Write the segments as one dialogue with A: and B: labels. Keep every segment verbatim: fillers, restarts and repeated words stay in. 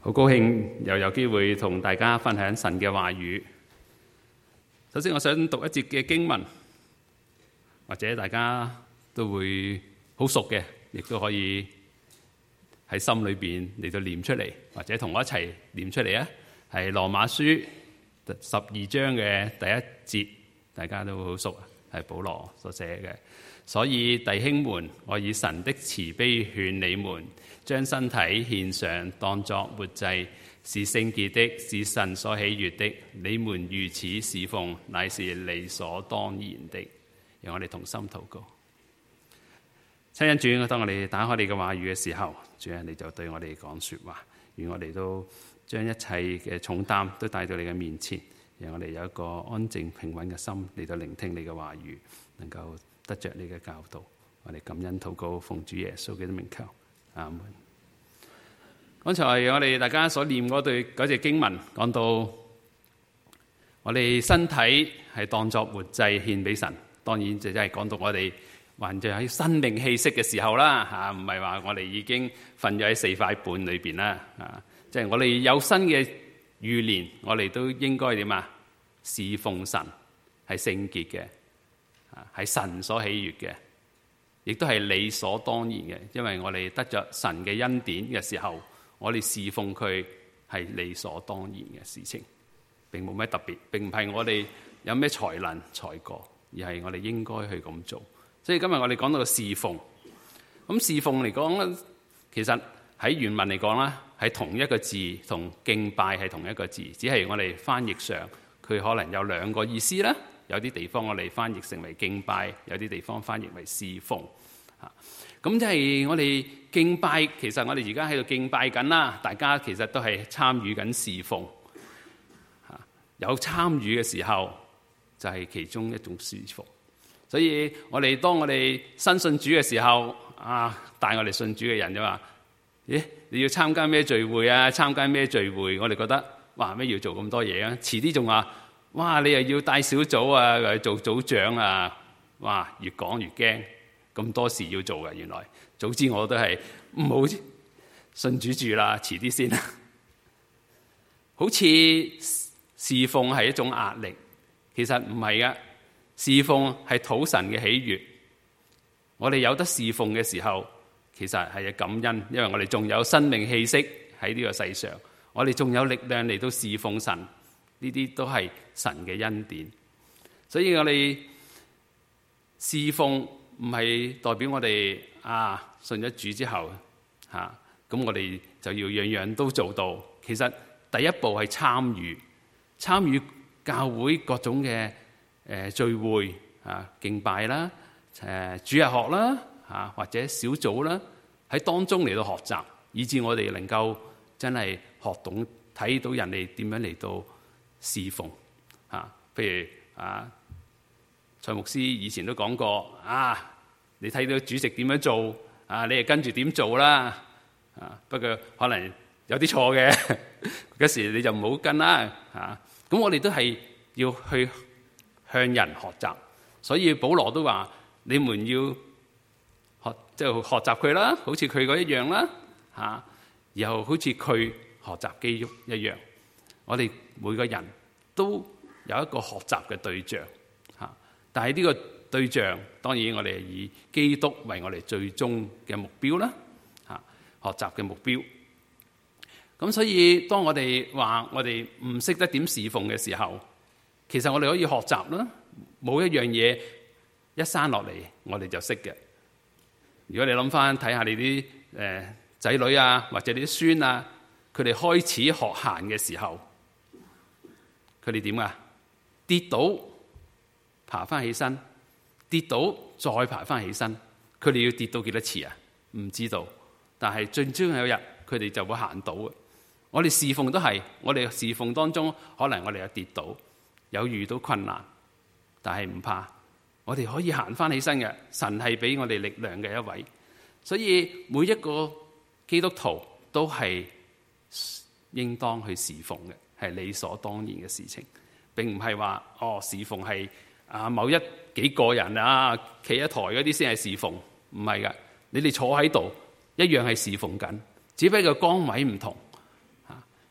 A: 好高興又有機會同大家分享神嘅話語。首先我想讀一節嘅經文，或者大家都會好熟嘅，亦都可以喺心裏邊嚟到念出嚟，或者同我一齊念出嚟啊！係羅馬書十二章嘅第一節，大家都好熟，係保羅所寫嘅。所以弟兄們，我以神的慈悲勸你們，將身體獻上，當作活祭，是聖潔的，是神所喜悅的。你們如此侍奉，乃是理所當然的。讓我哋同心禱告。親恩主，當我哋打開你嘅話語嘅時候，主啊，你就對我哋講說話，願我哋都將一切嘅重擔都帶到你嘅面前，讓我哋有一個安靜平穩嘅心嚟到聆聽你嘅話語，能夠得着你嘅教導。我哋感恩禱告，奉主耶穌基督名求，阿門。剛才我哋大家所念嗰對嗰隻經文講到，我哋身體係當作活祭獻俾神，當然就真係講到我哋還在喺生命氣息嘅時候啦，吓，唔係話我哋已經瞓咗喺四塊半裏邊啦，啊，即係我哋有新嘅預年，我哋都應該點啊？侍奉神，係聖潔嘅，啊，係神所喜悅嘅，亦都係理所當然嘅，因為我哋得着神嘅恩典嘅時候，我哋侍奉佢係理所當然嘅事情，並冇咩特別，並唔係我哋有咩才能才過，而係我哋應該去咁做。所以今日我哋講到個侍奉，咁侍奉嚟講咧，其實喺原文嚟講啦，係同一個字，同敬拜係同一個字，只係我哋翻譯上佢可能有兩個意思啦。有啲地方我哋翻譯成為敬拜，有啲地方翻譯為侍奉。嚇，咁即係我哋敬拜，其實我哋而家喺度敬拜緊啦，大家其實都係參與緊侍奉。嚇，有參與嘅時候就係其中一種侍奉。所以我哋當我哋新信主嘅時候，啊，帶我哋信主嘅人就話：咦，你要參加咩聚會啊？參加咩聚會？我哋覺得，哇，咩要做咁多嘢啊？遲啲仲話，哇，你又要帶小組啊，又做組長啊，哇，越講越驚，咁多事要做嘅。原來早知我都係唔好信主住啦，遲啲先啦。好似侍奉係一種壓力，其實唔係噶。侍奉係討神嘅喜悅，我哋有得侍奉嘅時候，其實係感恩，因為我哋仲有生命氣息喺呢個世上，我哋仲有力量嚟到侍奉神，呢啲都係神嘅恩典。所以我哋侍奉唔係代表我哋啊信咗主之後吓，咁、啊、我哋就要樣樣都做到。其實第一步係參與，參與教會各種嘅。誒聚會啊，敬拜啦，誒主日學啦，嚇或者小組啦，喺當中嚟到學習，以致我哋能夠真係學懂睇到人哋點樣嚟到侍奉嚇。譬如啊，蔡牧師以前都講過啊，你睇到主席點樣做啊，你係跟住點做啦啊。不過可能有啲錯嘅，嗰時你就唔好跟啦嚇。咁我哋都係要去向人學習，所以保羅都話：你們要學，即係學習佢啦，好似佢嗰一樣啦，嚇，然後好似佢學習基督一樣。我哋每個人都有一個學習嘅對象，嚇。但係呢個對象，當然我哋係以基督為我哋最終嘅目標啦，嚇，學習嘅目標。咁所以當我哋話我哋唔識得點侍奉嘅時候，其實我哋可以學習啦，冇一樣嘢一生落嚟我哋就識嘅。如果你諗翻睇下你啲誒仔女啊，或者你啲孫啊，佢哋開始學行嘅時候，佢哋點啊？跌倒爬翻起身，跌倒再爬翻起身，佢哋要跌到幾多次啊？唔知道，但係最終有一日佢哋就會行到嘅。我哋侍奉都係，我哋侍奉當中可能我哋有跌倒。有遇到困難，但係唔怕，我哋可以行翻起身嘅。神係俾我哋力量嘅一位，所以每一個基督徒都係應當去侍奉嘅，係理所當然嘅事情，並唔係話哦侍奉係啊某一幾個人啊企一台嗰啲先係侍奉，唔係噶，你哋坐喺度一樣係侍奉緊，只不過崗位唔同嚇。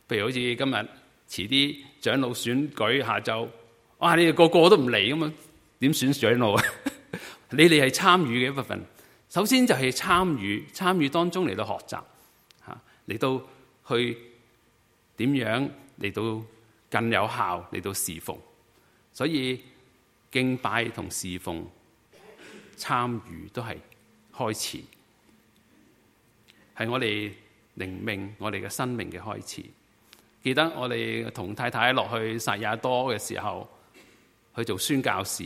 A: 譬如好似今日遲啲長老選舉下晝，哇！你哋個個都唔嚟咁啊，點選長老啊？你哋係參與嘅一部分。首先就係參與，參與當中嚟到學習，嚇嚟到去點樣嚟到更有效嚟到侍奉。所以敬拜同侍奉參與都係開始，係我哋靈命、我哋嘅生命嘅開始。記得我哋同太太落去撒亞多嘅時候，去做宣教士。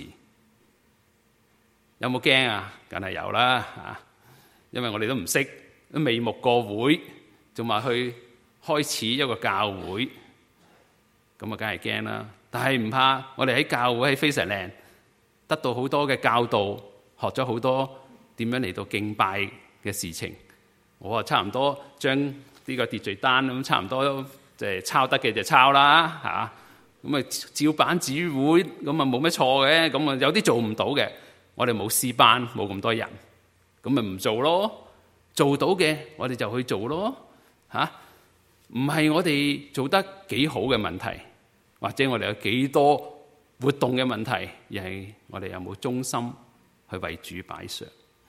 A: 有冇驚啊？梗係有啦嚇！因為我哋都唔識，都未牧過會，仲話去開始一個教會，咁啊，梗係驚啦。但係唔怕，我哋喺教會喺非常靚，得到好多嘅教導，學咗好多點樣嚟到敬拜嘅事情。我啊差唔多將呢個秩序單咁，差唔多即係抄得嘅就抄啦嚇。咁啊照板煮碗，咁啊冇乜錯嘅。咁啊有啲做唔到嘅。我哋冇詩班，冇咁多人，咁咪唔做咯。做到嘅，我哋就去做咯。嚇，唔係我哋做得幾好嘅問題，或者我哋有幾多活動嘅問題，而係我哋有冇忠心去為主擺上。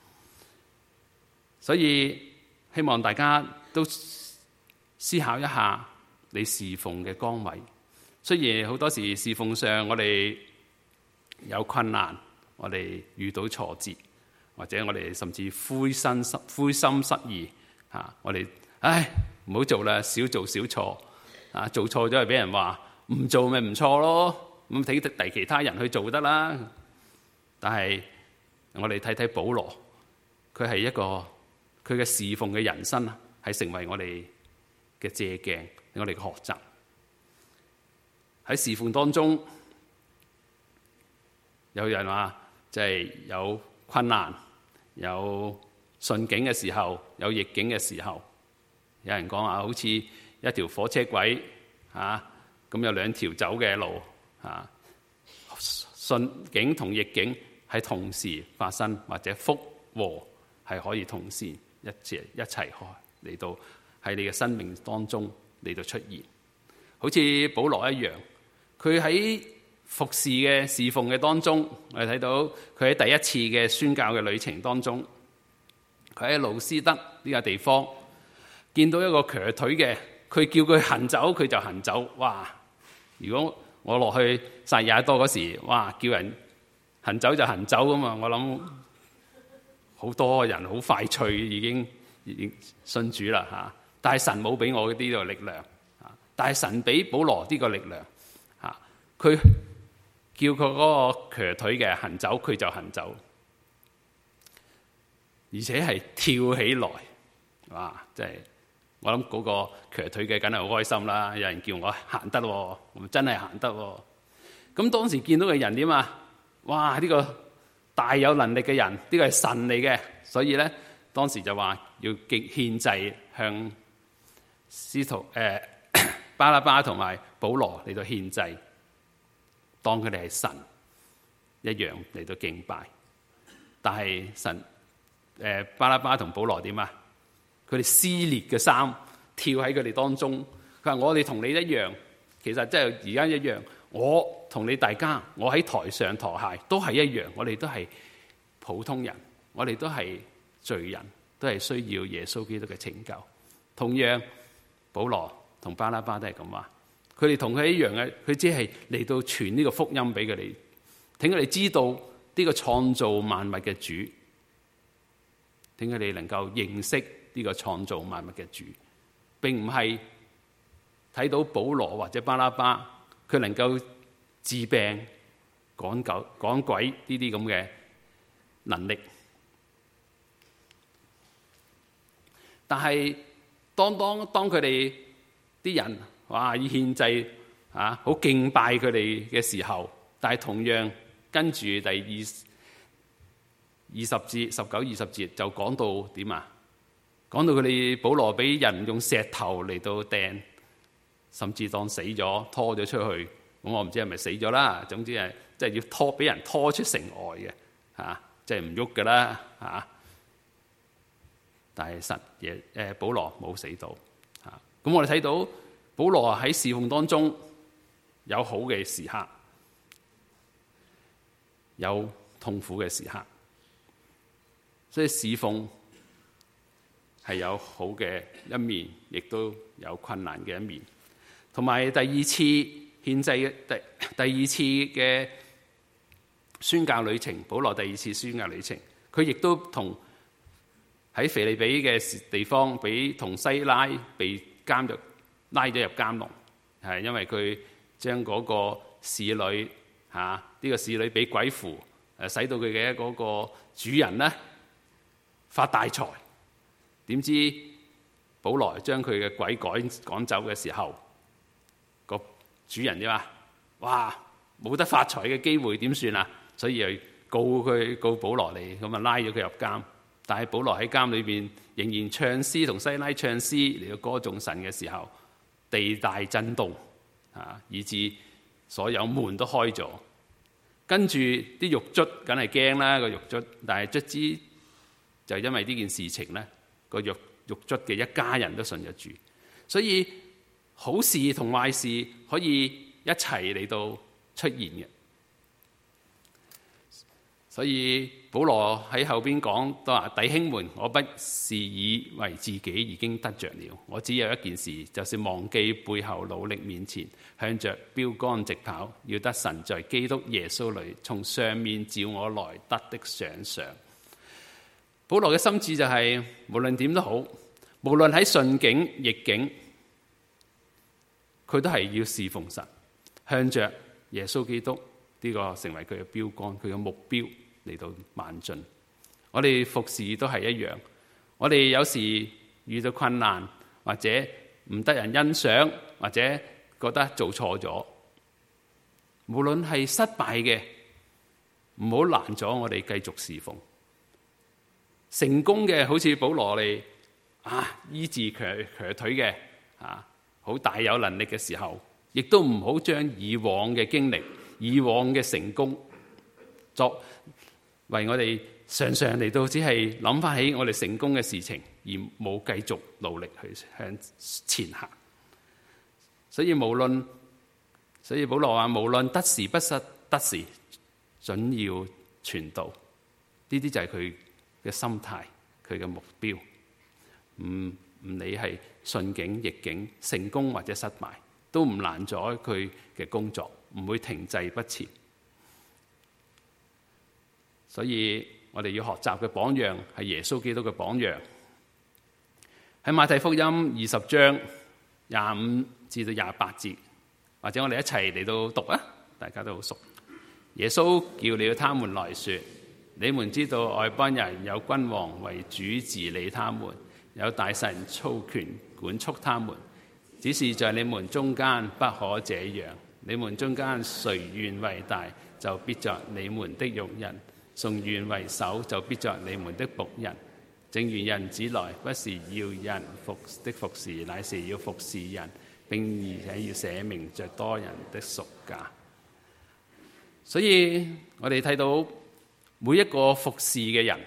A: 所以希望大家都思考一下你侍奉嘅崗位。雖然好多時侍奉上我哋有困難。我哋遇到挫折，或者我哋甚至灰心失灰心失意嚇，我哋唉唔好做啦，少做少錯啊，做錯咗係俾人話，唔做咪唔錯咯，咁睇第其他人去做得啦。但係我哋睇睇保羅，佢係一個佢嘅侍奉嘅人生啊，係成為我哋嘅借鏡，我哋嘅學習。喺侍奉當中，有人話。即係有困難、有順境嘅時候，有逆境嘅時候。有人講話好似一條火車軌嚇，咁有兩條走嘅路嚇，順境同逆境係同時發生，或者福禍係可以同時一齊一齊開嚟到喺你嘅生命當中嚟到出現。好似保羅一樣，佢喺服侍嘅侍奉嘅當中，我哋睇到佢喺第一次嘅宣教嘅旅程當中，佢喺路斯德呢個地方見到一個瘸腿嘅，佢叫佢行走，佢就行走。哇！如果我落去撒亞多嗰時，哇！叫人行走就行走㗎嘛，我諗好多人好快脆已經已經信主啦嚇。但係神冇俾我呢個力量，但係神俾保羅呢個力量嚇，佢。叫佢嗰個瘸腿嘅行走，佢就行走，而且係跳起來，哇！即係我諗嗰個瘸腿嘅梗係好開心啦。有人叫我行得，我真係行得。咁當時見到嘅人點啊？哇！呢個大有能力嘅人，呢個係神嚟嘅，所以咧當時就話要獻祭向司徒誒巴拉巴同埋保羅嚟到獻祭。當佢哋係神一樣嚟到敬拜，但係神誒、呃、巴拉巴同保羅點啊？佢哋撕裂嘅衫跳喺佢哋當中。佢話：我哋同你一樣，其實即係而家一樣。我同你大家，我喺台上台下都係一樣。我哋都係普通人，我哋都係罪人，都係需要耶穌基督嘅拯救。同樣，保羅同巴拉巴都係咁話。佢哋同佢一樣嘅，佢只係嚟到傳呢個福音俾佢哋，請佢哋知道呢個創造萬物嘅主，請佢哋能夠認識呢個創造萬物嘅主，並唔係睇到保羅或者巴拉巴佢能夠治病、趕狗、趕鬼呢啲咁嘅能力，但係當當當佢哋啲人。哇！以獻祭啊，好敬拜佢哋嘅時候，但係同樣跟住第二二十節、十九、二十節就講到點啊？講到佢哋保羅俾人用石頭嚟到掟，甚至當死咗，拖咗出去。咁我唔知係咪死咗啦。總之係即係要拖，俾人拖出城外嘅嚇，即係唔喐㗎啦嚇。但係神嘢誒保羅冇死到嚇。咁我哋睇到。 保羅喺侍奉當中有好嘅時刻，有痛苦嘅時刻，所以侍奉係有好嘅一面，亦都有困難嘅一面。同埋第二次獻祭嘅第第二次嘅宣教旅程，保羅第二次宣教旅程，佢亦都同喺腓利比嘅地方，俾同西拉被監獄拉咗入監籠，係因為佢將嗰個侍女嚇呢、啊這個侍女俾鬼附，誒使到佢嘅嗰個主人咧發大財。點知保羅將佢嘅鬼趕趕走嘅時候，個主人點啊？哇！冇得發財嘅機會點算啊？所以又告佢告保羅嚟，咁啊拉咗佢入監。但係保羅喺監裏邊仍然唱詩，同西拉唱詩嚟到歌頌神嘅時候，地大震動啊，以致所有門都開咗。跟住啲獄卒梗係驚啦，個獄卒，但係卒之就因為呢件事情咧，個獄獄卒嘅一家人都信咗主。所以好事同壞事可以一齊嚟到出現嘅。所以保羅喺後邊講都話：弟兄們，我不是以為自己已經得着了，我只有一件事，就是忘記背後，努力面前，向着標竿直跑，要得神在基督耶穌裏從上面召我來得的獎賞。保羅嘅心志就係、是、無論點都好，無論喺順境逆境，佢都係要侍奉神，向着耶穌基督呢、這個成為佢嘅標竿，佢嘅目標嚟到邁進。我哋服侍都係一樣，我哋有時遇到困難，或者唔得人欣賞，或者覺得做錯咗，無論係失敗嘅，唔好攔阻我哋繼續侍奉。成功嘅，好似保羅嚟啊，醫治瘸瘸腿嘅啊，好大有能力嘅時候，亦都唔好將以往嘅經歷、以往嘅成功作為我哋常常嚟到只係諗翻起我哋成功嘅事情，而冇繼續努力去向前行。所以無論，所以保羅話：無論得時不失得時，準要傳道。呢啲就係佢嘅心態，佢嘅目標。唔唔理係順境逆境，成功或者失敗，都唔攔阻佢嘅工作，唔會停滯不前。所以我哋要學習嘅榜樣係耶穌基督嘅榜樣。喺馬太福音二十章廿五至到廿八節，或者我哋一齊嚟到讀啊，大家都好熟。耶穌叫了他們來說：你們知道外邦人有君王為主治理他們，有大臣操權管束他們，只是在你們中間不可這樣。你們中間誰願為大，就必作你們的用人；誰願為首，就必作你們的僕人。正如人子來，不是要人服的服侍，乃是要服侍人，並而且要捨命作多人的贖價。所以我哋睇到每一個服侍嘅人，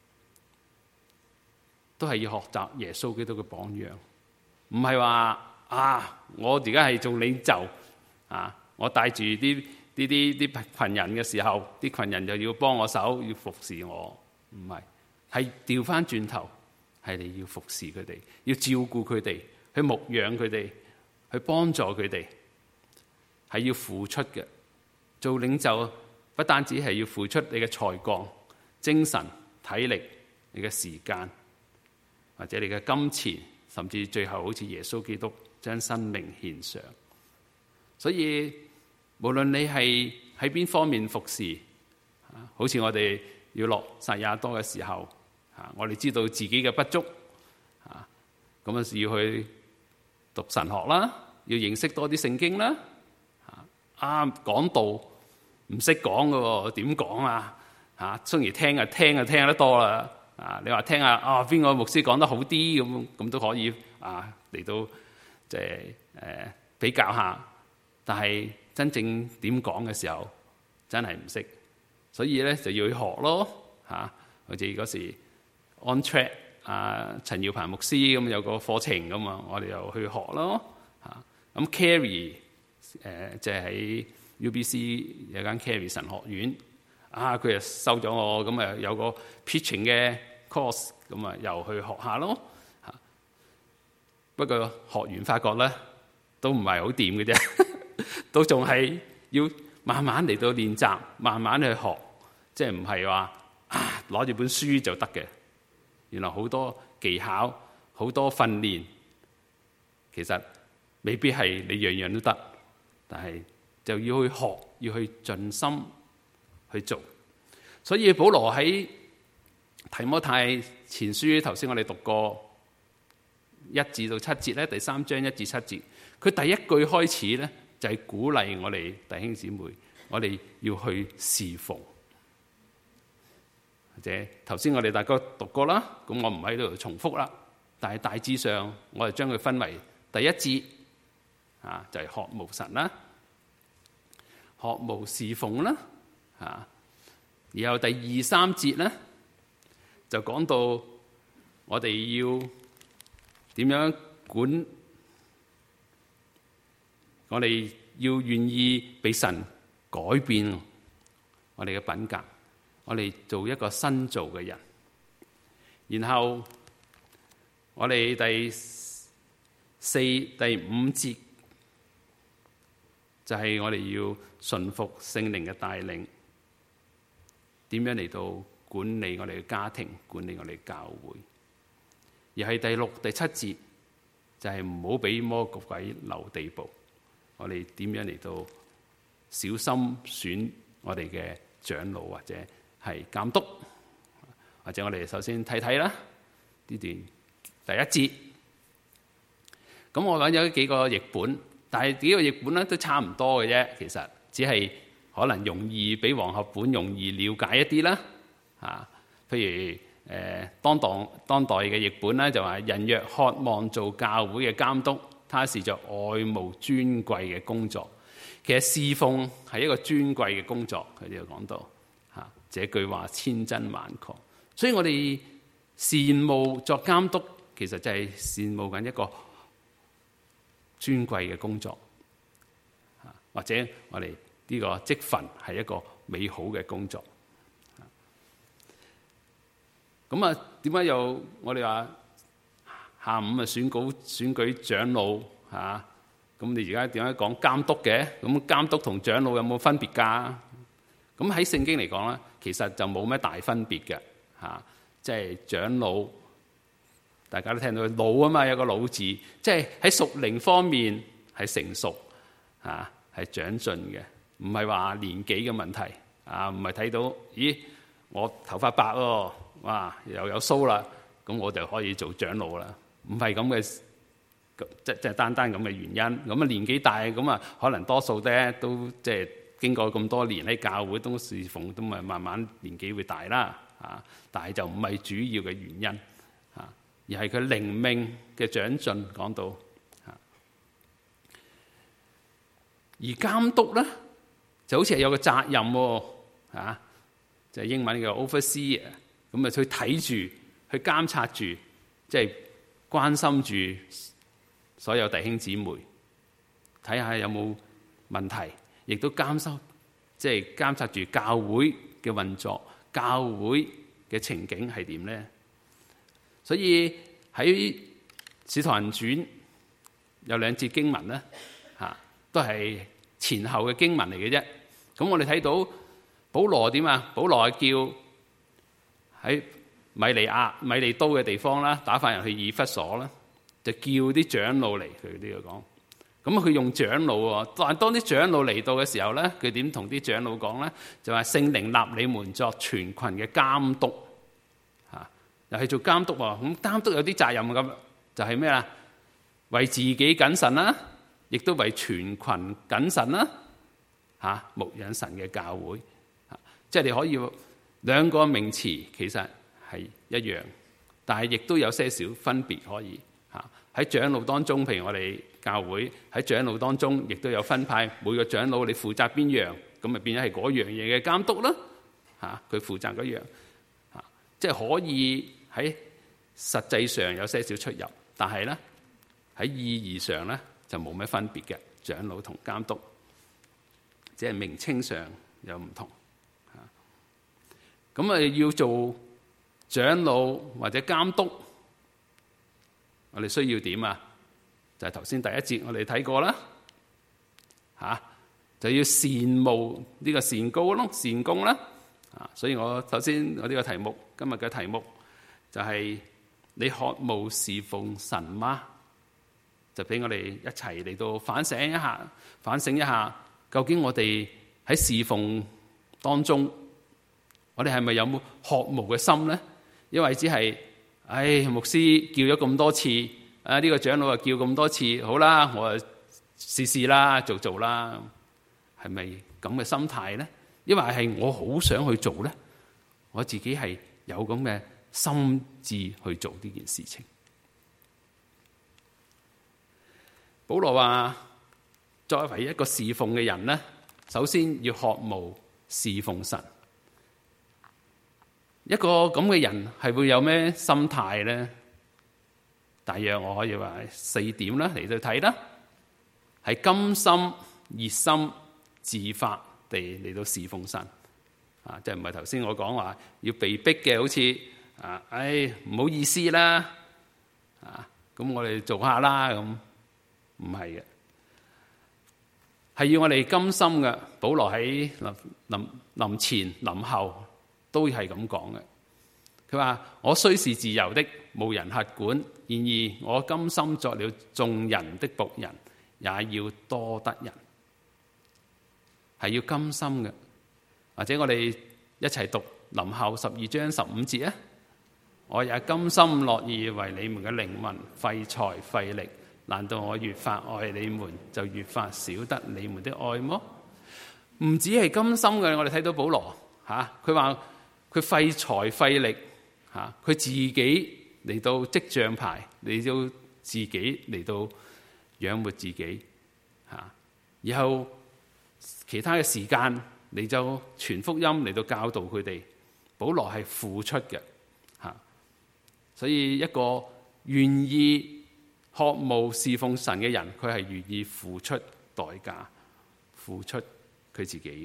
A: 都係要學習耶穌基督嘅榜樣，唔係話啊，我而家係做領袖啊，我帶住啲啲啲啲群人嘅時候，啲群人就要幫我手，要服侍我，唔係，係調翻轉頭，係你要服侍佢哋，要照顧佢哋，去牧養佢哋，去幫助佢哋，係要付出嘅。做領袖不單止係要付出你嘅才幹、精神、體力、你嘅時間，或者你嘅金錢，甚至最後好似耶穌基督將生命獻上。所以無論你係喺邊方面服侍，好似我哋要落撒亞多嘅時候，我哋知道自己嘅不足，咁啊要去讀神學啦，要認識多啲聖經啦。啊，講道唔識講嘅喎，點講啊？嚇，雖然聽啊聽啊聽得多啦。啊，你話聽下啊，邊個牧師講得好啲咁，咁都可以啊嚟到即係誒比較下。但係真正點講嘅時候，真係唔識，所以咧就要去學咯嚇。好似嗰時 On Track 啊，陳耀鵬牧師咁有個課程咁啊，我哋又去學咯嚇。 咁 Carey 誒即係喺 U B C 有間 Carey 神學院啊，佢又收咗我，咁啊有個 preaching 嘅 course，咁啊又去學下咯嚇。不過學完發覺咧都唔係好掂嘅啫，都仲係要慢慢嚟到練習，慢慢去學，即係唔係話啊攞住本書就得嘅。原來好多技巧、好多訓練，其實未必係你樣樣都得，但係就要去學，要去盡心去做。所以保羅喺提摩太前書，頭先我哋讀過一至到七節咧，第三章一至七節，佢第一句開始咧就係鼓勵我哋弟兄姊妹，我哋要去侍奉。或者頭先我哋大家讀過啦，咁我唔喺度重複啦。但係大致上，我哋將佢分為第一節啊，就係學無神啦，學無侍奉啦，啊，然後第二三節咧就講到我哋要點樣管，我哋要願意俾神改變我哋嘅品格。我哋做一個新造嘅人，然後我哋第四、第五節就係我哋要順服聖靈嘅帶領，點樣嚟到管理我哋嘅家庭，管理我哋嘅教會。而係第六、第七節就係唔好俾魔鬼留地步，我哋點樣嚟到小心選我哋嘅長老或者係監督，或者我哋首先睇睇啦呢段第一節。咁我揾咗幾個譯本，但係幾個譯本咧都差唔多嘅啫。其實只係可能容易比和合本容易了解一啲啦。啊，譬如誒、呃、當當當代嘅譯本咧就話：人若渴望做教會嘅監督，他是在愛慕尊貴嘅工作。其實侍奉係一個尊貴嘅工作，佢哋就講到。這句話千真萬確，所以我哋羨慕作監督，其實就係羨慕緊一個尊貴嘅工作，或者我哋呢個職份係一個美好嘅工作。咁啊，點解又我哋話下午啊選舉選舉長老嚇？咁你而家點解講監督嘅？咁監督同長老有冇分別㗎？咁喺聖經嚟講咧，其實就冇咩大分別嘅嚇，即係長老，大家都聽到老啊嘛，有個老字，即係喺屬靈方面係成熟嚇，係長進嘅，唔係話年紀嘅問題啊，唔係睇到咦我頭髮白喎，哇又有鬚啦，咁我就可以做長老啦，唔係咁嘅，即即係單單咁嘅原因。咁啊年紀大咁啊，可能多數咧都即係。經過咁多年喺教會都侍奉，都咪慢慢年紀會大啦，啊！但係就唔係主要嘅原因，啊，而係佢靈命嘅長進講到，啊。而監督咧就好似係有個責任喎，啊，就係英文嘅 overseer，咁啊去睇住、去監察住，即係關心住所有弟兄姊妹，睇下有冇問題。亦都監修，即係監察住教會嘅運作，教會嘅情景係點咧？所以喺《使徒行傳》有兩節經文咧，嚇都係前後嘅經文嚟嘅啫。咁我哋睇到保羅點啊？保羅叫喺米利亞、米利都嘅地方啦，打發人去以弗所啦，就叫啲長老嚟。佢呢個講。咁佢用長老喎，但係當啲長老嚟到嘅時候咧，佢點同啲長老講咧？就話聖靈立你們作全群嘅監督，嚇又係做監督喎。咁監督有啲責任咁，就係咩啊？為自己謹慎啦，亦都為全群謹慎啦，嚇牧養神嘅教會，嚇即係你可以兩個名詞其實係一樣，但係亦都有些少分別可以嚇喺長老當中，譬如我哋。教會喺長老當中，亦都有分派，每個長老你負責邊樣，咁咪變咗係嗰樣嘢嘅監督啦。嚇，佢負責嗰樣，嚇，即係可以喺實際上有些少出入，但係咧喺意義上咧就冇咩分別嘅，長老同監督，只係名稱上有唔同。咁啊，要做長老或者監督，我哋需要點啊？就係頭先第一節我哋睇過啦，嚇就要善務呢個善高咯，善功啦。啊，所以我首先我呢個題目，今日嘅題目就係你渴慕侍奉神嗎？就俾我哋一齊嚟到反省一下，反省一下，究竟我哋喺侍奉當中，我哋係咪有冇渴慕嘅心咧？因為只係，唉，牧師叫咗咁多次，啊呢個長老又叫咁多次，好啦，我就試試啦，做做啦，係咪咁嘅心態咧？因為係我好想去做咧，我自己係有咁嘅心志去做呢件事情。保羅話，作為一個侍奉嘅人咧，首先要渴慕侍奉神。一個咁嘅人係會有咩心態咧？大約我可以話四點啦，嚟到睇啦，係甘心、熱心、自發地嚟到侍奉神啊！即係唔係頭先我講話要被逼嘅，好似啊，唉唔好意思啦啊，咁我哋做下啦咁，唔係嘅，係要我哋甘心嘅。保羅喺臨臨臨前臨後都係咁講嘅。佢話：我雖是自由的，無人轄管，然而我甘心作了眾人的僕人，也要多得人。係要甘心嘅。或者我哋一齊讀臨後十二章十五節啊！我也甘心樂意為你們嘅靈魂費財費力。難道我越發愛你們，就越發少得你們的愛麼？唔止係甘心嘅，我哋睇到保羅嚇，佢話佢費財費力嚇，佢自己嚟到積帳牌，嚟到自己嚟到養活自己嚇，然後其他嘅時間嚟就傳福音，嚟到教導佢哋。保羅係付出嘅嚇，所以一個願意渴慕侍奉神嘅人，佢係願意付出代價，付出佢自己嘅。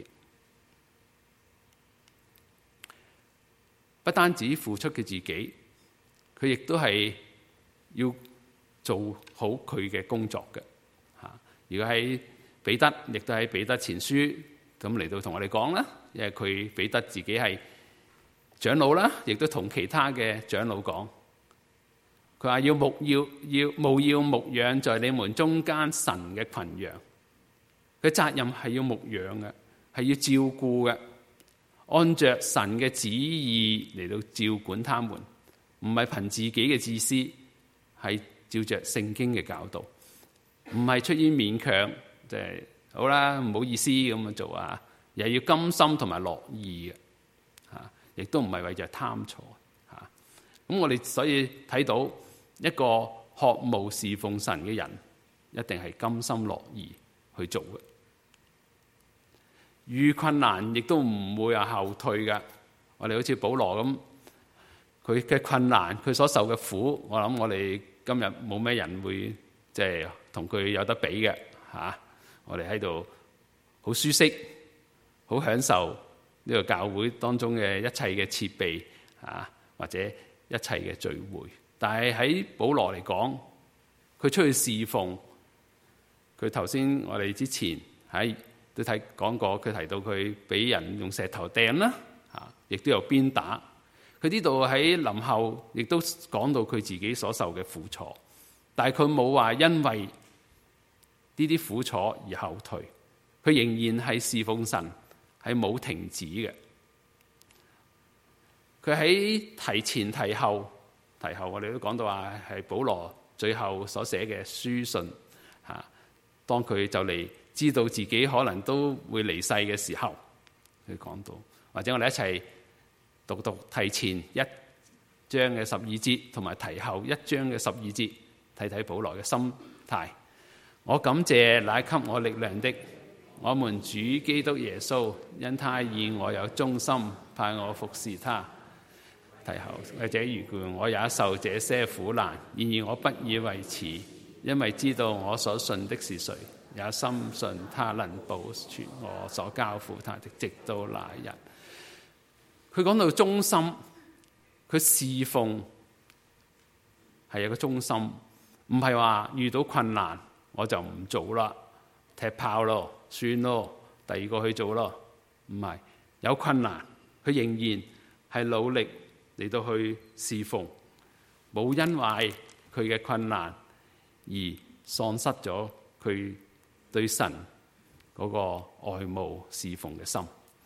A: 不單止付出佢自己，佢亦都係要做好佢嘅工作嘅嚇。如果喺彼得，亦都喺彼得前書咁嚟到同我哋講啦，因為佢彼得自己係長老啦，亦都同其他嘅長老講。佢話要牧要要務要牧養在你們中間神嘅群羊，佢責任係要牧養嘅，係要照顧嘅，按着神嘅旨意嚟到照管他們，唔係憑自己嘅自私，係照着聖經嘅教導，唔係出於勉強，即係好啦，唔好意思咁樣做啊，又要甘心同埋樂意嘅，吓，亦都唔係為着貪財吓。咁我哋所以睇到。一個渴慕侍奉神嘅人，一定係甘心樂意去做嘅。遇困難亦都唔會話後退嘅。我哋好似保羅咁，佢嘅困難，佢所受嘅苦，我諗我哋今日冇咩人會即係同佢有得比嘅嚇。我哋喺度好舒適，好享受呢個教會當中嘅一切嘅設備啊，或者一切嘅聚會。但係喺保羅嚟講，佢出去侍奉，佢頭先我哋之前喺都睇講過，佢提到佢俾人用石頭掟啦，嚇，亦都有鞭打。佢呢度喺臨後亦都講到佢自己所受嘅苦楚，但係佢冇話因為呢啲苦楚而後退，佢仍然係侍奉神，係冇停止嘅。佢喺提前提後。提後我哋都講到話係保羅最後所寫嘅書信嚇，當佢就嚟知道自己可能都會離世嘅時候，佢講到，或者我哋一齊讀讀提前一章嘅十二節，同埋提後一章嘅十二節，睇睇保羅嘅心態。我感謝乃給我力量的，我們主基督耶穌，因他以我有忠心，派我服侍他。提後或者如故，我也受這些苦難，然而我不以為恥， 因為知道我所信的是誰，也深信他能保存我所交付他的，直到那日。佢講到忠心，佢侍奉係有個忠心，唔係話遇到困難我就唔做啦，踢炮咯，算咯，第二個去做咯。唔係，有困難佢仍然係努力嚟到去侍奉，冇因為佢嘅困難而喪失咗佢對神嗰個愛慕侍奉嘅心。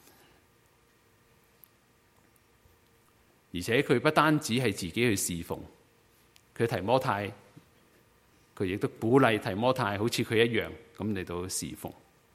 A: 而且佢不單止係自己去侍奉，佢提摩太，佢亦都鼓勵提摩太好似佢一樣咁嚟到侍奉。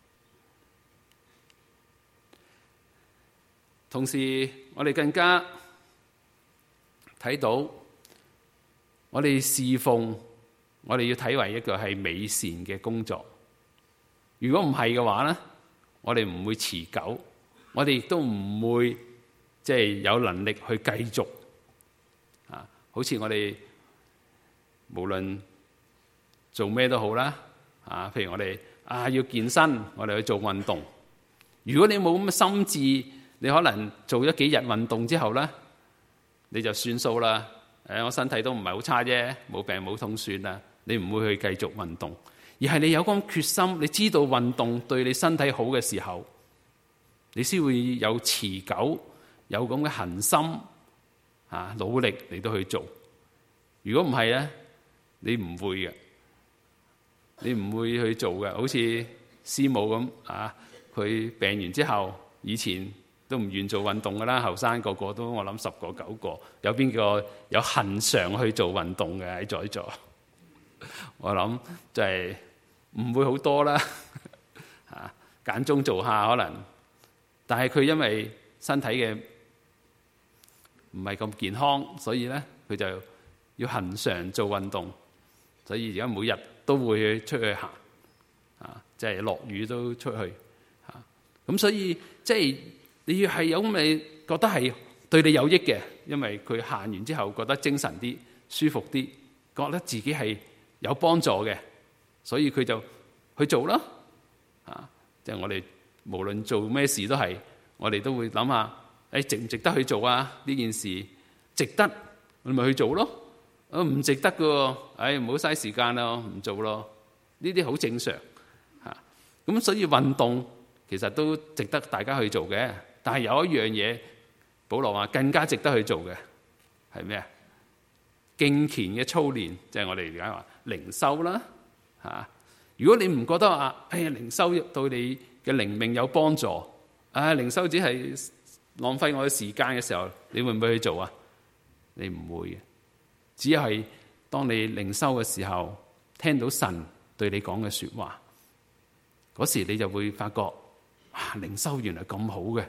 A: 同時我哋更加睇到，我哋侍奉，我哋要睇為一個係美善嘅工作。如果唔係嘅話咧，我哋唔會持久，我哋亦都唔會即係有能力去繼續啊。好似我哋無論做咩都好啦，啊，譬如我哋啊要健身，我哋去做運動。如果你冇咁嘅心志，你可能做咗幾日運動之後咧，你就算數啦。誒，我身體都唔係好差啫，冇病冇痛算啦。你唔會去繼續運動，而係你有咁決心，你知道運動對你身體好嘅時候，你先會有持久，有咁嘅恆心啊，努力嚟到去做。如果唔係咧，你唔會嘅，你唔會去做嘅。好似師母咁啊，佢病完之後，以前都唔願做運動噶啦，後生個個都我諗十個九個，有邊個有恆常去做運動嘅喺在座？我諗就係唔會好多啦，嚇間中做下可能，但係佢因為身體嘅唔係咁健康，所以咧佢就要恆常做運動，所以而家每日都會出去行，啊，即係落雨都出去，嚇咁所以即係你要係有咁嘅覺得係對你有益嘅，因為佢行完之後覺得精神啲、舒服啲，覺得自己係有幫助嘅，所以佢就去做啦。啊，即係我哋無論做咩事都係，我哋都會諗下，誒值唔值得去做啊？呢件事值得，你咪去做咯。啊，唔值得嘅，誒唔好嘥時間咯，唔做咯。呢啲好正常嚇。咁所以運動其實都值得大家去做嘅，但係有一樣嘢，保羅話更加值得去做嘅係咩啊？敬虔嘅操練，即係我哋而家話靈修啦嚇。如果你唔覺得啊，哎呀靈修對你嘅靈命有幫助，啊靈修只係浪費我嘅時間嘅時候，你會唔會去做啊？你唔會嘅，只係當你靈修嘅時候，聽到神對你講嘅說話，嗰時你就會發覺，啊靈修原來咁好嘅，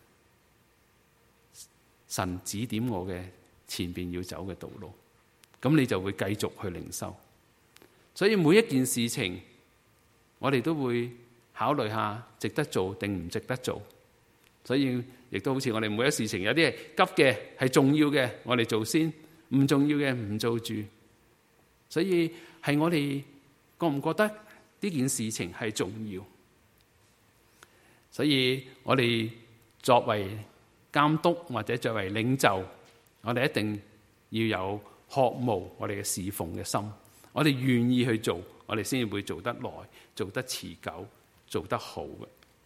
A: 神指點我嘅前邊要走嘅道路。咁你就會繼續去靈修，所以每一件事情，我哋都會考慮下值得做定唔值得做。所以亦都好似我哋每一事情，有啲係急嘅，係重要嘅，我哋做先；唔重要嘅唔做住。所以係我哋覺唔覺得呢件事情係重要？所以我哋作為監督或者作為領袖，我哋一定要有渴慕我哋嘅侍奉嘅心，我哋願意去做，我哋先至會做得耐、做得持久、做得好嘅。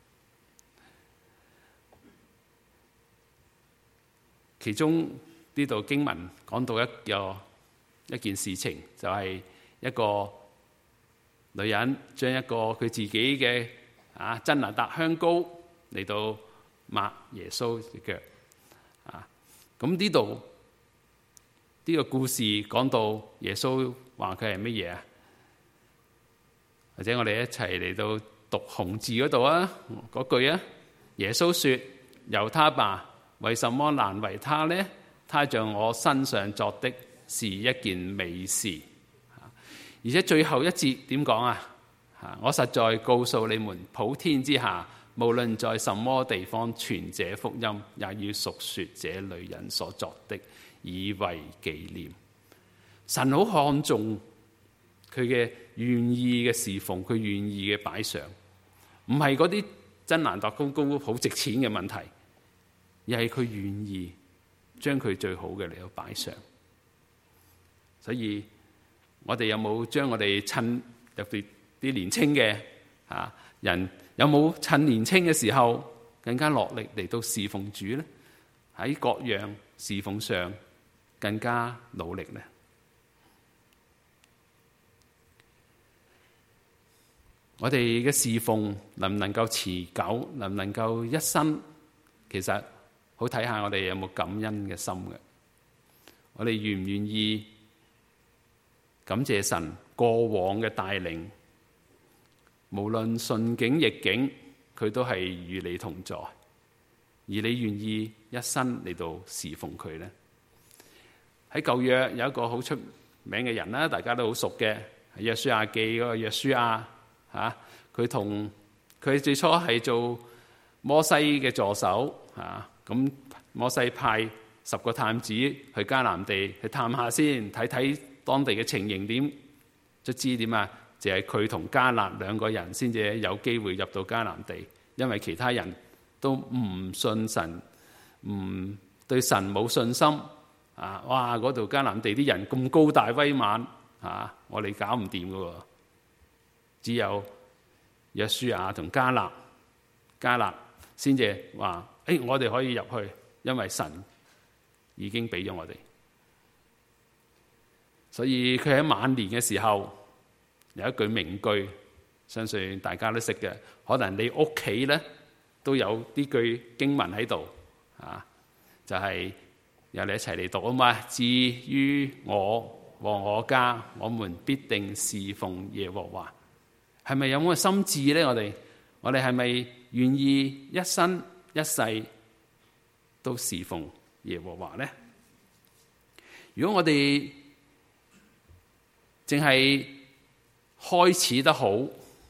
A: 其中呢度經文講到一個一件事情，就係一個女人將一個佢自己嘅啊真哪噠香膏嚟到抹耶穌嘅腳啊。咁呢度呢個故事講到耶穌話佢係乜嘢啊？或者我哋一齊嚟到讀紅字嗰度啊，嗰句啊，耶穌說：由他吧，為什麼難為他呢？他像我身上作的是一件美事。而且最後一節點講啊？我實在告訴你們，普天之下，無論在什麼地方傳這福音，也要述說這女人所作的，以為紀念。神好看重佢嘅願意嘅侍奉，佢願意嘅擺上，唔係嗰啲真難度高高好值錢嘅問題，而係佢願意將佢最好嘅嚟到擺上。所以我哋有冇將我哋趁特別啲年青嘅啊人，有冇趁年青嘅時候更加落力嚟到侍奉主呢？喺各樣侍奉上更加努力呢？我哋嘅侍奉能唔能夠持久，能唔能夠一生？其實好睇下我哋有冇感恩嘅心嘅。我哋願唔願意感謝神過往嘅帶領，無論順境逆境，佢都係與你同在。而你願意一生嚟到侍奉佢呢？喺舊約有一個好出名嘅人啦，大家都好熟嘅，係約書亞記嗰個約書亞嚇。佢同佢最初係做摩西嘅助手嚇，咁摩西派十個探子去迦南地去探下先，睇睇當地嘅情形點，卒知點啊？就係佢同迦勒兩個人先至有機會入到迦南地，因為其他人都唔信神，唔對神冇信心啊！哇！嗰度迦南地啲人咁高大威猛啊，我哋搞唔掂噶喎。只有約書亞同迦勒，迦勒先至話：誒，我哋可以入去，因為神已經俾咗我哋。所以佢喺晚年嘅時候有一句名句，相信大家都識嘅，可能你屋企咧都有呢句經文喺度啊，就係由你一齊嚟讀啊嘛。至於我和我家，我們必定侍奉耶和華。係咪有咁嘅心志咧？我哋我哋係咪願意一生一世都侍奉耶和華咧？如果我哋淨係開始得好，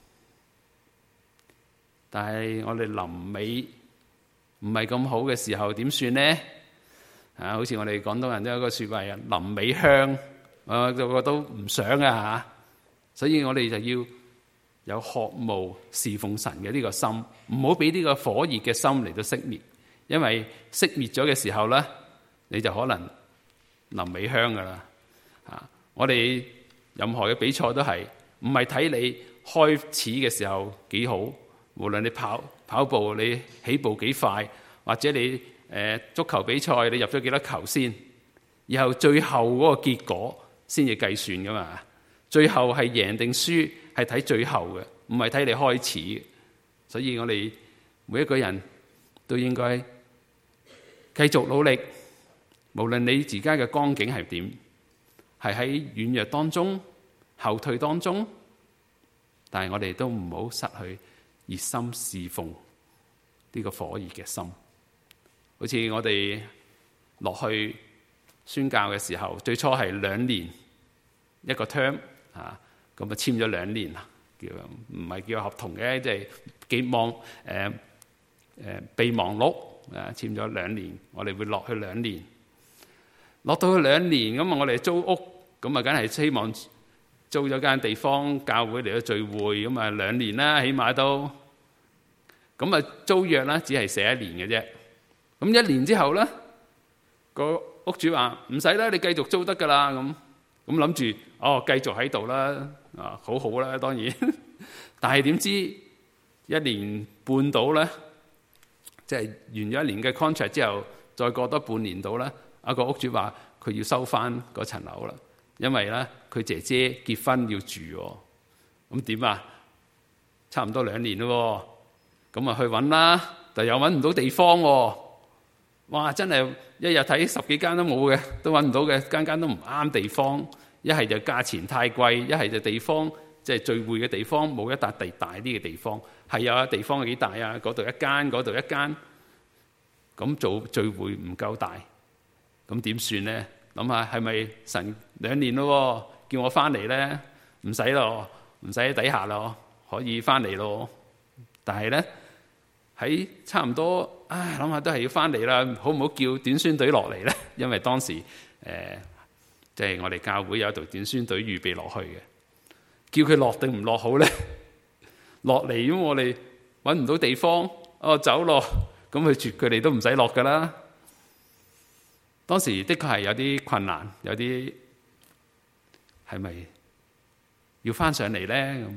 A: 但係我哋臨尾唔係咁好嘅時候，點算呢？啊，好似我哋廣東人都有個說話啊，臨尾香，我個個都唔想啊吓。所以我哋就要有渴慕侍奉神嘅呢個心，唔好俾呢個火熱嘅心嚟到熄滅，因為熄滅咗嘅時候咧，你就可能臨尾香噶啦。啊，我哋任何嘅比賽都係唔係睇你開始嘅時候幾好，無論你跑跑步你起步幾快，或者你誒足球比賽你入咗幾多球先，然後最後嗰個結果先至計算噶嘛。最後係贏定輸係睇最後嘅，唔係睇你開始嘅。所以我哋每一個人都應該繼續努力，無論你自家嘅光景係點，係喺軟弱當中、後退當中，但係我哋都唔好失去熱心侍奉呢個火熱嘅心。好似我哋落去宣教嘅時候，最初係兩年一個 term 啊，咁啊簽咗兩年啦，叫唔係叫合同嘅，即係寄望誒誒備忘錄啊，簽咗兩年，我哋會落去兩年，落到去兩年咁啊，我哋租屋咁啊，梗係希望租咗間地方教會嚟到聚會，咁啊兩年啦，起碼都咁啊租約啦，只係寫一年嘅啫。咁一年之後咧，個屋主話唔使啦，你繼續租得噶啦。咁咁諗住哦，繼續喺度啦，啊好好啦，當然。但係點知一年半到咧，即係完咗一年嘅 contract 之後，再過多半年到咧，啊個屋主話佢要收翻嗰層樓啦，因為咧佢姐姐結婚要住。咁點啊？差唔多兩年咯，咁啊去揾啦，但又揾唔到地方喎。哇！真係一日睇十幾間都冇嘅，都揾唔到嘅，間間都唔啱地方。一係就價錢太貴，一係就地方即係聚會嘅地方冇一笪地大啲嘅地方。係有啊，地方幾大啊？嗰度一間，嗰度一間。咁做聚會唔夠大，咁點算咧？諗下係咪神兩年咯，叫我翻嚟咧？唔使咯，唔使喺底下咯，可以翻嚟咯。但係咧喺差唔多。唉，諗下都係要翻嚟啦，好唔好叫短宣隊落嚟咧？因為當時誒，即係我哋教會有一隊短宣隊預備落去嘅。 叫佢落定唔落好咧？落嚟咁我哋揾唔到地方，哦走落，咁佢絕佢哋都唔使落噶啦。當時的確係有啲困難，有啲係咪要翻上嚟咧？咁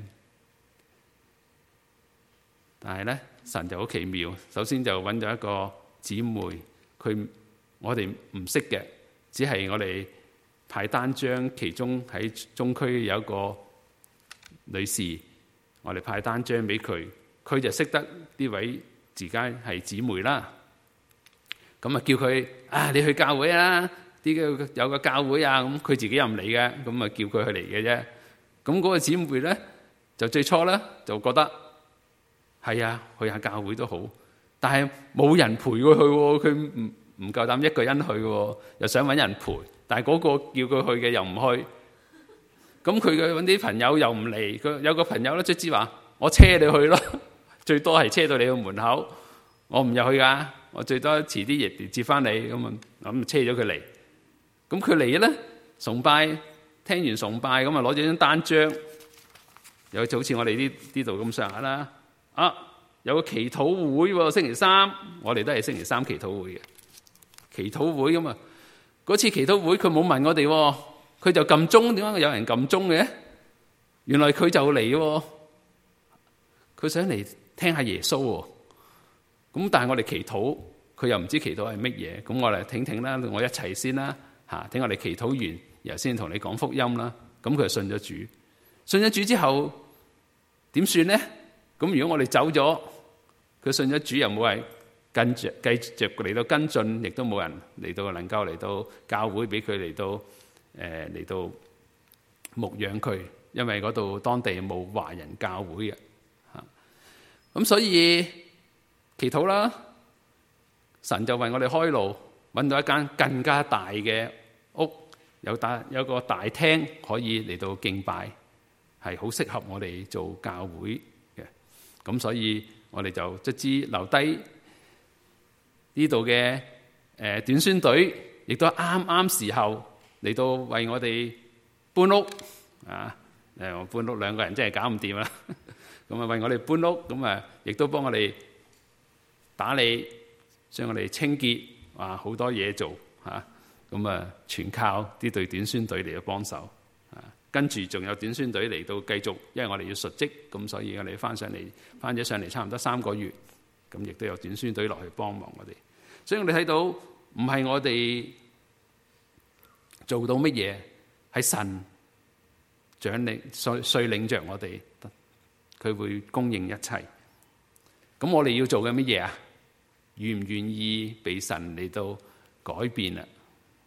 A: 但係咧，神就好奇妙，首先就揾咗一個姊妹，佢我哋唔識嘅，只係我哋派單張，其中喺中區有一個女士，我哋派單張俾佢，佢就識得呢位自家係姊妹啦。咁啊叫佢啊，你去教會啊，啲有個教會啊，咁佢自己又唔嚟嘅，咁啊叫佢去嚟嘅啫。咁嗰個姊妹咧就最初咧就覺得係啊，去下教會都好，但係冇人陪佢去，佢唔唔夠膽一個人去嘅，又想搵人陪，但係嗰個叫佢去嘅又唔去。咁佢嘅搵啲朋友又唔嚟，佢有個朋友咧卒之話：我車你去咯，最多係車到你去門口，我唔入去噶，我最多遲啲亦接翻你。咁啊咁車咗佢嚟。咁佢嚟咧崇拜，聽完崇拜咁啊攞咗張單張，又好似我哋呢呢度咁上下啦。啊，有個祈禱會喎，星期三，我哋都係星期三祈禱會嘅祈禱會咁啊。嗰次祈禱會佢冇問我哋，佢就撳鐘，點解有人撳鐘嘅？原來佢就嚟喎，佢想嚟聽下耶穌喎。咁但係我哋祈禱，佢又唔知祈禱係乜嘢。咁我哋聽聽啦，我一齊先啦嚇，聽我哋祈禱完，然後先同你講福音啦。咁佢就信咗主，信咗主之後點算咧？咁如果我哋走咗，佢信咗主又冇人跟著繼續嚟到跟進，亦都冇人嚟到能夠嚟到教會俾佢嚟到誒嚟、呃、到牧養佢，因為嗰度當地冇華人教會嘅嚇。咁所以祈禱啦，神就為我哋開路，揾到一間更加大嘅屋，有大有個大廳可以嚟到敬拜，係好適合我哋做教會。咁所以我哋就卒之留低呢度嘅誒短宣隊，亦都啱啱時候嚟到為我哋搬屋啊！誒搬屋兩個人真係搞唔掂啦，咁啊為我哋搬屋，咁啊亦都幫我哋打理，將我哋清潔，啊好多嘢做嚇，咁啊全靠呢隊短宣隊嚟到幫手。跟住仲有短宣隊嚟到繼續，因為我哋要述職，咁所以我哋翻上嚟，翻咗上嚟差唔多三個月，咁亦都有短宣隊落去幫忙我哋。所以我哋睇到唔係我哋做到乜嘢，係神掌領率率領着我哋，佢會供應一切。咁我哋要做嘅乜嘢啊？願唔願意被神嚟到改變啊？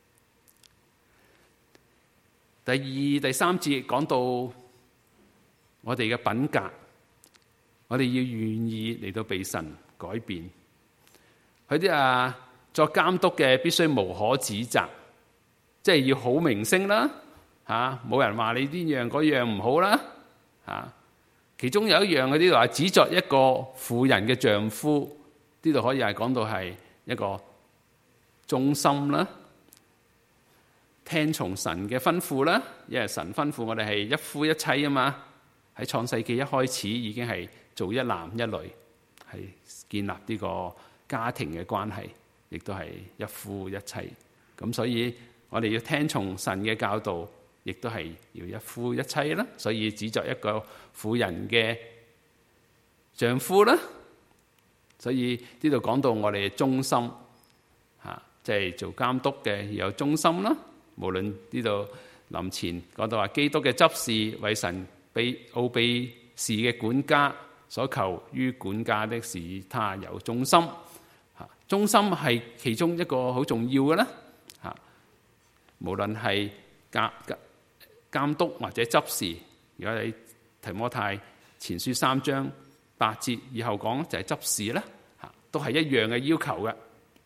A: 第二、第三節講到我哋嘅品格，我哋要願意嚟到被神改變。佢啲啊作監督嘅必須無可指責，即係要好名聲啦，嚇冇人話你呢樣嗰樣唔好啦，嚇。其中有一樣嗰啲話，只作一個婦人嘅丈夫，呢度可以係講到係一個忠心啦。聽從神嘅吩咐啦，因為神吩咐我哋係一夫一妻啊嘛。喺創世記一開始已經係做一男一女，係建立呢個家庭嘅關係，亦都係一夫一妻。咁所以我哋要聽從神嘅教導，亦都係要一夫一妻啦。所以只作一個婦人嘅丈夫啦。所以呢度講到我哋嘅忠心嚇，即係做監督嘅要有忠心啦。無論呢度林前講到話，基督嘅執事為神秘奧秘事嘅管家，所求於管家的是他有忠心。嚇，忠心係其中一個好重要嘅啦。嚇，無論係監監督或者執事，如果你提摩太前書三章八節以後講就係執事啦。嚇，都係一樣嘅要求嘅。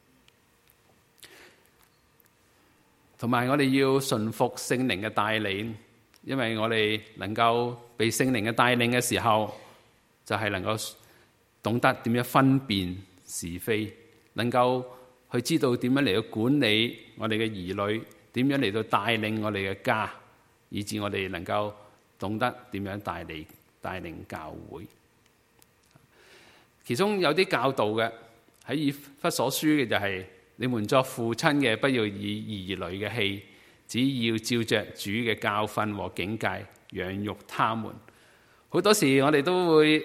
A: 同埋我哋要順服聖靈嘅帶領，因為我哋能夠被聖靈嘅帶領嘅時候，就係能夠懂得點樣分辨是非，能夠去知道點樣嚟到管理我哋嘅兒女，點樣嚟到帶領我哋嘅家，以致我哋能夠懂得點樣帶領帶領教會。其中有啲教導嘅喺以弗所書嘅就係、是、你們作父親嘅，不要以兒女嘅氣，只要照着主嘅教訓和警戒養育他們。好多時我哋都會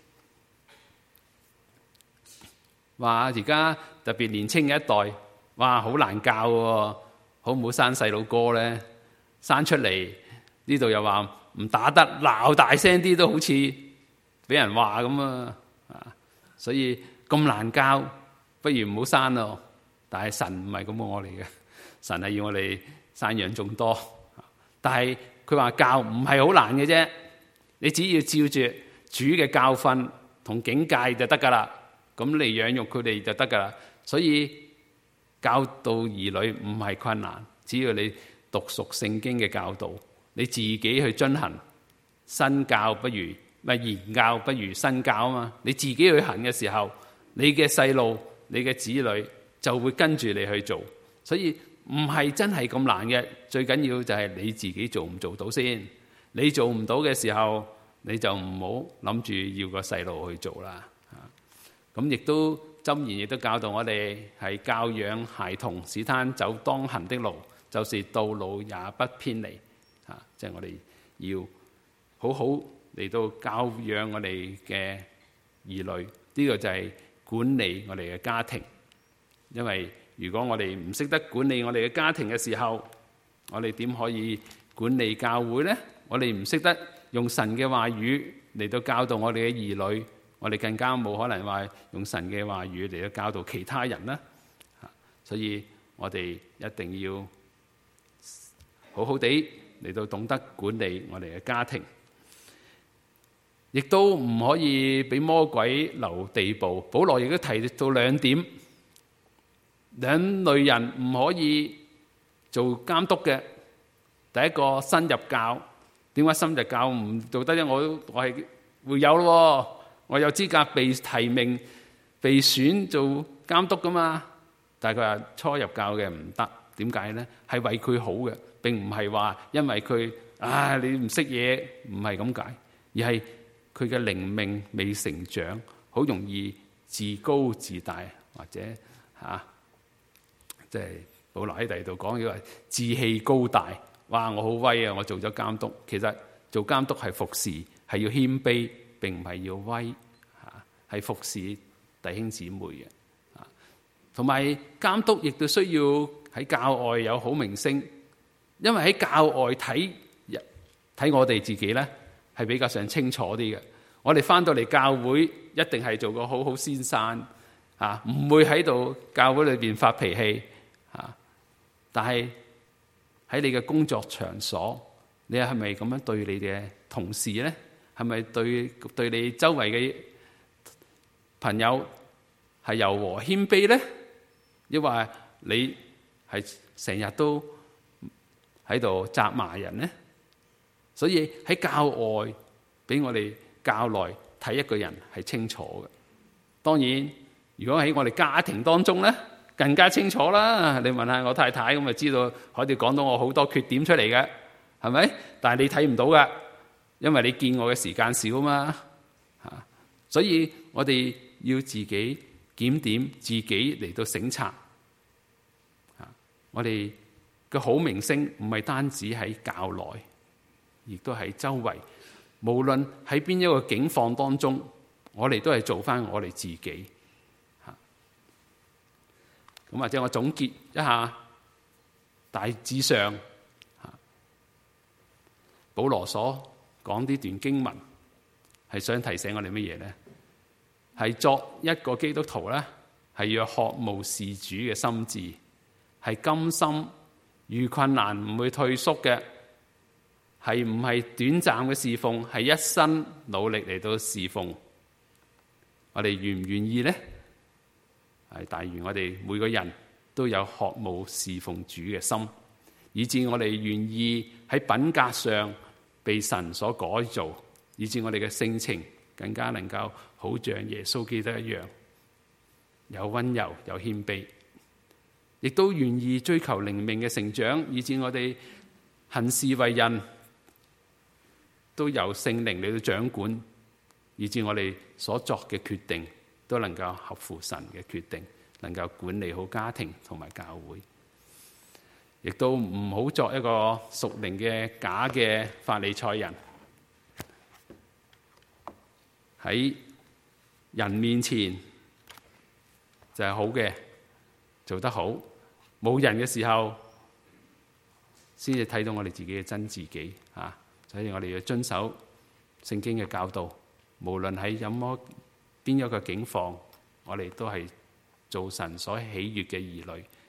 A: 話而家特別年青嘅一代，哇好難教喎，好唔好生細佬哥咧？生出嚟呢度又話唔打得，鬧大聲啲都好似俾人話咁啊！啊，所以咁難教，不如唔好生咯。但係神唔係咁我哋嘅，神係要我哋生養眾多。但係佢話教唔係好難嘅啫，你只要照住主嘅教訓同警戒就得噶啦，咁嚟養育佢哋就得噶啦。所以教導兒女唔係困難，只要你讀熟聖經嘅教導，你自己去遵行。身教不如咪言教不如身教啊嘛！你自己去行嘅時候，你嘅細路、你嘅子女就會跟住你去做。所以唔係真係咁難嘅，最緊要就係你自己做唔做到先。你做唔到嘅時候，你就唔好諗住要個細路去做啦。咁亦都箴言亦都教導我哋係教養孩童，使他走當行的路，就是到老也不偏離。啊，即係我哋要好好嚟到教養我哋嘅兒女，呢個就係管理我哋嘅家庭。因為如果我哋唔識得管理我哋嘅家庭嘅時候，我哋點可以管理教會呢？我哋唔識得用神嘅話語嚟到教導我哋嘅兒女，我哋更加冇可能話用神嘅話語嚟到教導其他人啦。所以我哋一定要好好地嚟到懂得管理我哋嘅家庭，亦都唔可以俾魔鬼留地步。保羅亦都提到兩點，兩類人唔可以做監督嘅。第一個新入教，點解新入教唔做得？因為我我係會有咯，我有資格被提名、被選做監督噶嘛。但係佢話初入教嘅唔得，點解呢？係為佢好嘅，並唔係話因為佢啊你唔識嘢，唔係咁解，而係佢嘅靈命未成長，好容易自高自大，或者嚇即係保羅喺第二度講嘅話志氣高大。哇！我好威啊！我做咗監督，其實做監督係服侍，係要謙卑，並唔係要威嚇，係服侍弟兄姊妹嘅。同埋監督亦都需要喺教外有好名聲，因為喺教外睇睇我哋自己咧係比較上清楚啲嘅。我哋翻到嚟教會一定係做個好好先生啊，唔會喺度教會裏邊發脾氣啊。但係喺你嘅工作場所，你係咪咁樣對你嘅同事咧？係咪對對你周圍嘅朋友係柔和謙卑咧？抑或你係成日都喺度責罵人咧？所以喺教外俾我哋教內睇一個人係清楚嘅。當然，如果喺我哋家庭當中咧，更加清楚啦！你問下我太太咁就知道，可以講到我好多缺點出嚟嘅，係咪？但係你睇唔到噶，因為你見我嘅時間少嘛嚇。所以我哋要自己檢點自己嚟到省察嚇。我哋嘅好名聲唔係單止喺教內，亦都喺周圍。無論喺邊一個境況當中，我哋都係做翻我哋自己。咁或者我總結一下，大致上，保羅所講呢段經文係想提醒我哋乜嘢咧？係作一個基督徒咧，係要渴慕事主嘅心志，係甘心遇困難唔會退縮嘅，係唔係短暫嘅侍奉，係一生努力嚟到侍奉。我哋願唔願意咧？係但願我哋每個人都有渴慕侍奉主嘅心，以致我哋願意喺品格上被神所改造，以致我哋嘅性情更加能夠好像耶穌基督一樣，有溫柔有謙卑，亦都願意追求靈命嘅成長，以致我哋行事為人都有聖靈嚟到掌管，以致我哋所作嘅決定都能夠合乎神嘅決定，能夠管理好家庭同埋教會，亦都唔好作一個屬靈嘅假嘅法利賽人，喺人面前就係好嘅，做得好，冇人嘅時候先至睇到我哋自己嘅真自己啊！所以我哋要遵守聖經嘅教導，無論喺任何邊一個境況，我哋都係做神所喜悅嘅兒女。